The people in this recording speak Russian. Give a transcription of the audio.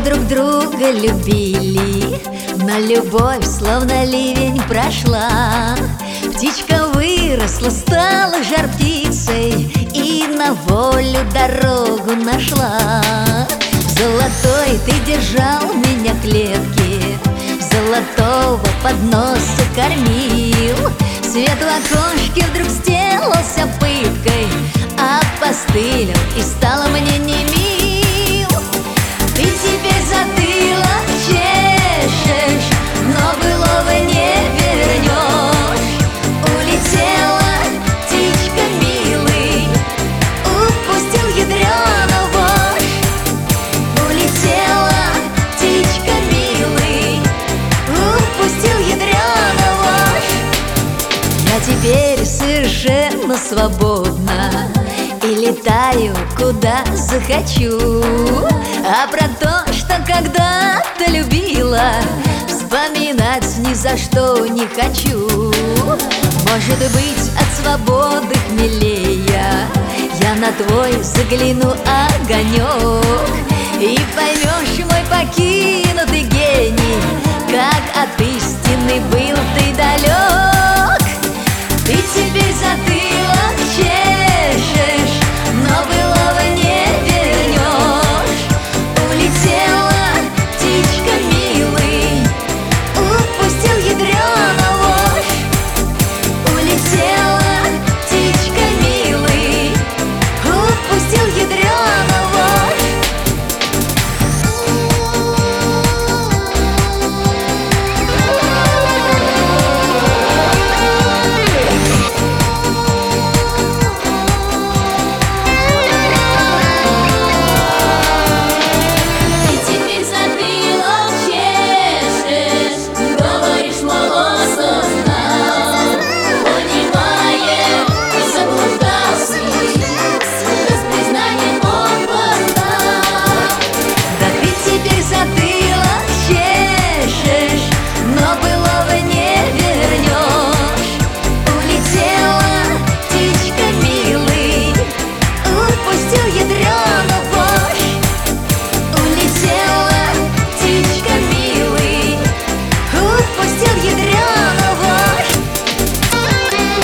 друг друга любили, но любовь словно ливень прошла. Птичка выросла, стала жар птицей и на волю дорогу нашла. Золотой ты держал меня в клетке, золотого подноса кормил. Свет в окошке вдруг сделался пыткой, опостылил и стало мне не мил. Ты теперь затылок чешешь, но былого не вернешь. Улетела птичка, милый, упустил ядреную вошь. Улетела птичка, милый, упустил ядреную вошь. Я теперь совершенно свободна и летаю, куда захочу. А про то, что когда-то любила, вспоминать ни за что не хочу. Может быть, от свободы хмелея я на твой загляну огонек и поверю,